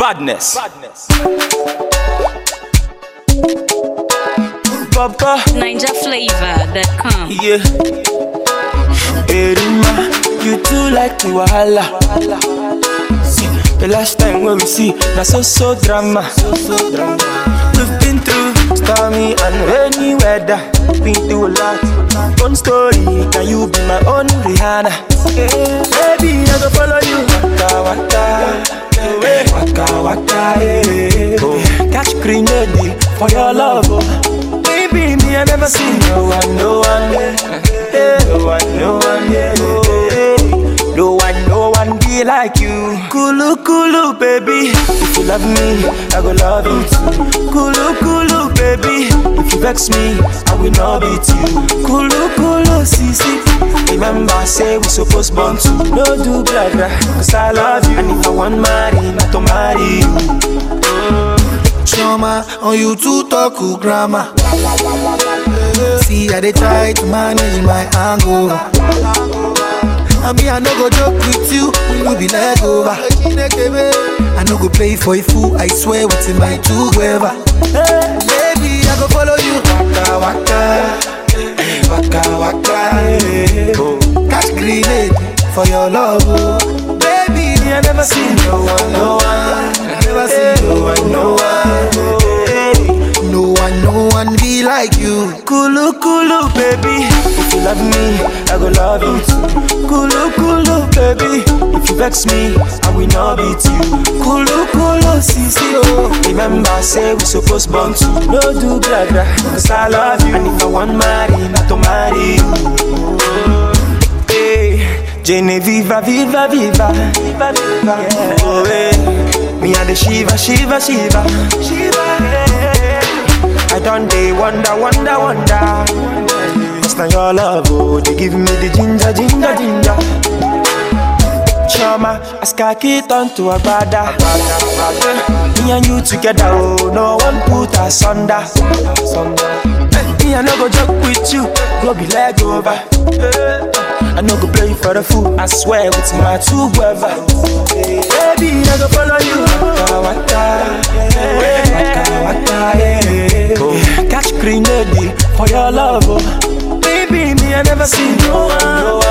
Badness. Papa. NinjaFlavor.com. Yeah. Erima, you too like the wahala. See, the last time when we see, na so drama. We've been through stormy and rainy weather. Been through a lot. One story, can you be my own Rihanna? Baby, I go follow you. Waka waka, yeah. Oh, catch grenade for your love. Oh. Baby, me I never seen no one, no one, yeah. No one be like you. Kulu, baby. If you love me, I go love you too. Kulu, baby. If you vex me, I will not beat you. Kulu, sisi. Remember, say we supposed born to. No do blah blah, cause I love you. And if I want marry, not to marry you. Choma, on you to talk grammar. See, I dey try to manage my angle. I mean, I no go joke with you, we be leg over. I no go play for a fool, I swear what's in my two gueva. Baby, I go follow you. Waka, yeah. Catch grenade for your love, oh. Baby, I never seen no one. I never seen no one be like you. Kulu, baby. If you love me, I go love you too. Kulu, baby. If you vex me, I will not beat you. Kulu, sisi, oh. Remember, say we supposed born to. No do blah blah, cause I love you. And if I want marry, not to marry you. Hey, Jenny, viva. Yeah. Oh, hey. Me and the Shiva. Yeah. I done day wonder. Cause now your love, oh, they give me the ginger. Choma, I sky it on to a brother. Me and you together, oh, no one put us under. Me I no go joke with you, go be leg over. I no go play for the fool, I swear with my two brother. Baby, I go follow you. Waka, yeah. Oh, catch grenade for your love, oh. Baby, me I never seen no one.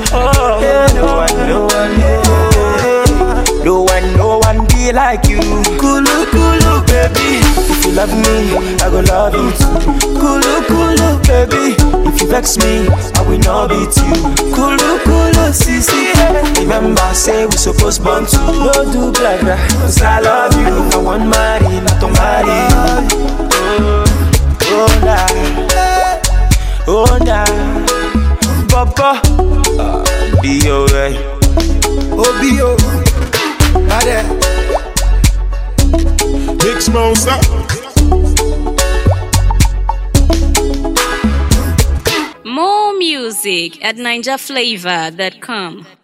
No one be like you. Kulu, baby. If you love me, I go love you too. Kulu, baby. If you vex me, I will not beat you. Kulu, sisi. Remember, say we supposed born to. No do blah blah, cause I love you. I want marry, not to marry you. Oh nah, Papa. Be alright. Oh, B.O. Bad. Big Smosa. More music at NinjaFlavor.com.